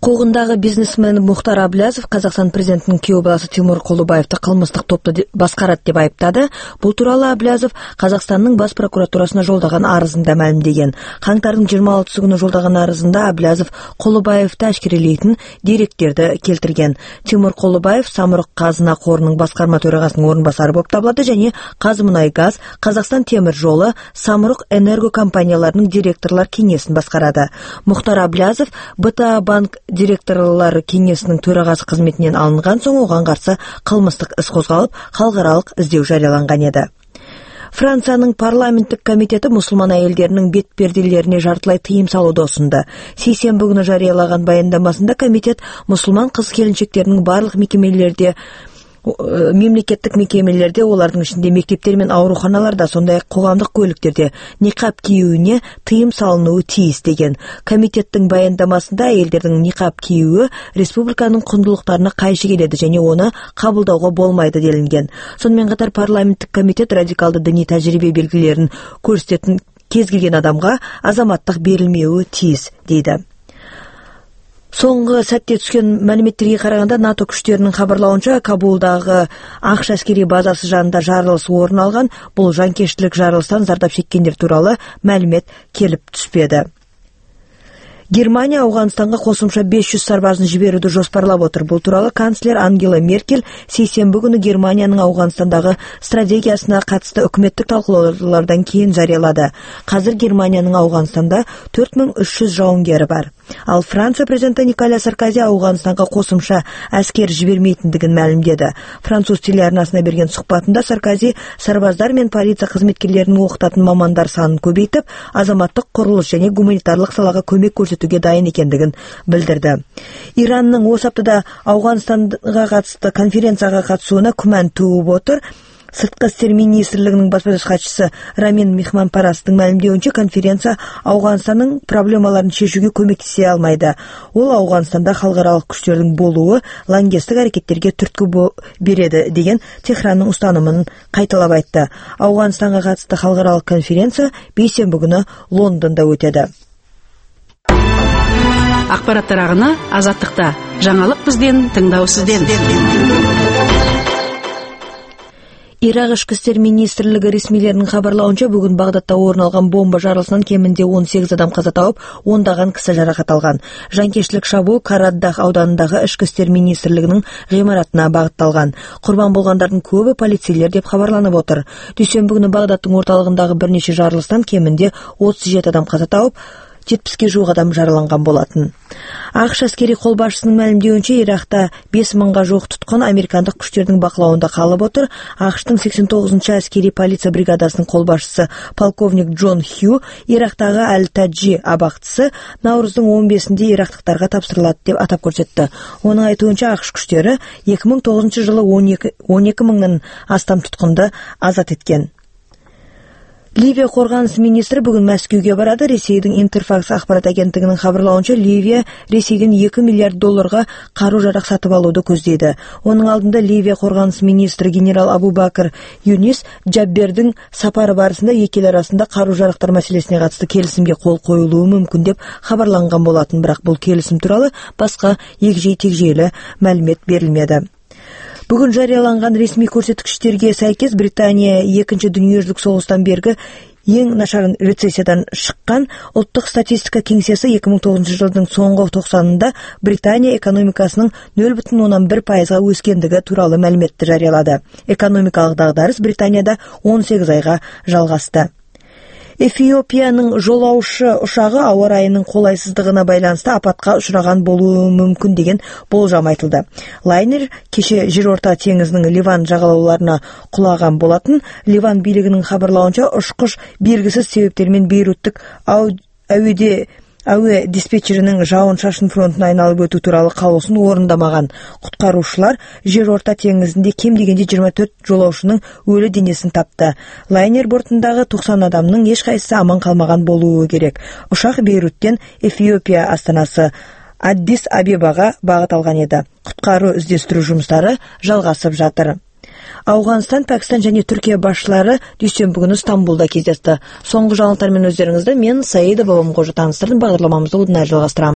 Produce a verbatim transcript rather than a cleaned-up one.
Қоғындағы бизнесмен Мұхтар Әблязов Қазақстан президентінің күйеу баласы Тимур Құлыбаевты қылмыстық топты басқарады деп айыптады. Бұл туралы Әблязов Қазақстанның бас прокуратурасына жолдаған арызында мәлімдеген. Қаңтардың жиырма алтысы күні жолдаған арызында Әблязов Құлыбаевты әшкерелейтін деректерді келтірген. Тимур Құлыбаев Самұрық Қазына қорының басқарма төрағасының орынбасары болып табылады және Қазмұнайгаз, Қазақстан темір жолы, Самұрық энерго компанияларының директорлар кеңесін басқарады. Мұхтар Әблязов БТА банк директорлар кеңесінің төрағасы қызметінен алынған соң оған қарсы қылмыстық іс қозғалып, халықаралық іздеу жарияланған еді. Францияның парламенттік комитеті мұсылман әйелдерінің бетперделеріне жартылай тыйым салуды ұсынды. Сейсенбі күні жариялаған баяндамасында комитет мұсылман қыз-келіншектерінің барлық мекемелерде мемлекеттік мекемелерде, олардың ішінде мектептер мен ауруханаларда, сондай-ақ қоғамдық көліктерде ниқаб киюіне тыйым салынуы тиіс деген. Комитеттің баяндамасында әйелдердің ниқаб киюі республиканың құндылықтарына қайшы келеді және оны қабылдауға болмайды делінген. Сонымен қатар парламенттік комитет радикалды діни тәжірибе белгілерін көрсететін кез келген адамға азаматтық берілмеуі тиіс дейді. Соңғы сәтте түскен мәліметтерге қарағанда НАТО күштерінің хабарлауынша Кабулдағы ақш әскери базасы жанында жарылыс орын алған. Бұл жанкештілік жарылыстан зардап шеккендер туралы мәлімет келіп түспеді. Германия Ауғанстанға қосымша бес жүз сарбазын жіберуді жоспарлап отыр. Бұл туралы канцлер Ангела Меркель сейсенбі күні Германияның Ауғанстандағы стратегиясына қатысты үкіметтік талқылаулардан кейін жариялады. Қазір Германияның Ауғанстанда төрт мың үш жүз жауынгері бар. Ал Франция президенті Николя Саркози Ауғанстанға қосымша әскер жібермейтіндігін мәлімдеді. Француз телеарнасына берген сұхбатында Саркози сарбаздар мен полиция қызметкерлерінің оқытатын мамандар санын көбейтіп, азаматтық құрылыс және гуманитарлық салаға көмек көрсетуге дайын екендігін білдірді. Иранның осы аптада Ауғанстанға қатысты конференцияға қатысуына күмән туып отыр. Сыртқы істер министрлігінің баспасөз хатшысы Рамин Мехманпарастың мәлімдеуінше конференция Ауғанстанның проблемаларын шешуге көмектесе алмайды. Ол Ауғанстанда халықаралық күштердің болуы лаңкестік әрекеттерге түрткі береді деген Техранның ұстанымын қайталап айтты. Ауғанстанға қатысты халықаралық конференция бейсенбі күні Лондонда өтеді. Ақпараттар ағыны Азаттықта. Жаңалық бізден, тыңдау сізден. Ирак ішкі істер министрлігі ресмилерінің хабарлауынша бүгін Бағдадта орын алған бомба жарылысынан кемінде он сегіз адам қаза тауып, ондаған кісі жарақат алған. Жанкештілік шабуыл Караддах ауданындағы ішкі істер министрлігінің ғимаратына бағытталған. Құрбан болғандардың көбі полицейлер деп хабарланып отыр. Дүйсенбі күні Бағдадтың орталығындағы бірнеше жарылыстан кемінде отыз жеті адам қаза тауып, жетпіске жуық адам жараланған болатын. ақш әскери қолбасшысының мәлімдеуінше Иракта бес мыңға жуық тұтқын американдық күштердің бақылауында қалып отыр. ақштың сексен тоғызыншы әскери полиция бригадасының қолбасшысы полковник Джон Хью Ирактағы Әл-Таджи абақтысы наурыздың он бесінде ирактықтарға тапсырылады деп атап көрсетті. Оның айтуынша ақш күштері екі мың тоғызыншы жылы он екі мыңнан астам тұтқынды азат еткен. Ливия қорғаныс министрі бүгін Мәскеуге барады. Ресейдің Интерфакс ақпарат агенттігінің хабарлауынша Ливия Ресейден екі миллиард долларға қару-жарақ сатып алуды көздейді. Оның алдында Ливия қорғаныс министрі генерал Абу-Бакр Юнис Джаббердің сапары барысында екі ел арасында қару-жарақтар мәселесіне қатысты келісімге қол қойылуы мүмкін деп хабарланған болатын, бірақ бұл келісім туралы басқа егжей-тегжейлі мәлімет берілмеді. Бүгін жарияланған ресми көрсеткіштерге сәйкес Британия екінші дүниежүзілік соғыстан бергі ең нашар рецессиядан шыққан. Ұлттық статистика кеңсесі екі мың тоғызыншы жылдың соңғы тоқсанында Британия экономикасының нөл бүтін оннан бір пайызға өскендігі туралы мәліметті жариялады. Экономикалық дағдарыс Британияда он сегіз айға жалғасты. Эфиопияның жолаушы ұшағы ауа райының қолайсыздығына байланысты апатқа ұшыраған болуы мүмкін деген болжам айтылды. Лайнер кеше жерорта теңізінің Ливан жағалауларына құлаған болатын. Ливан билігінің хабарлауынша ұшқыш белгісіз себептермен Бейруттық әуеде әуе диспетчерінің жауын-шашын фронтын айналып өту туралы қаулысын орындамаған. Құтқарушылар жерорта теңізінде кем дегенде жиырма төрт жолаушының өлі денесін тапты. Лайнер бортындағы тоқсан адамның ешқайсысы аман қалмаған болуы керек. Ұшақ Бейруттен Эфиопия астанасы Аддис Абебаға бағыт алған еді. Құтқару іздестіру жұмыстары жалғасып жатыр. Ауғанстан, Пәкістан және Түркия басшылары дүйсенбі күні Стамбулда кездесті. Соңғы жаңалықтармен өздеріңізді мен Саида Бабамқожа таныстырдым. Бағдарламамызды одан әрі жалғастырамыз.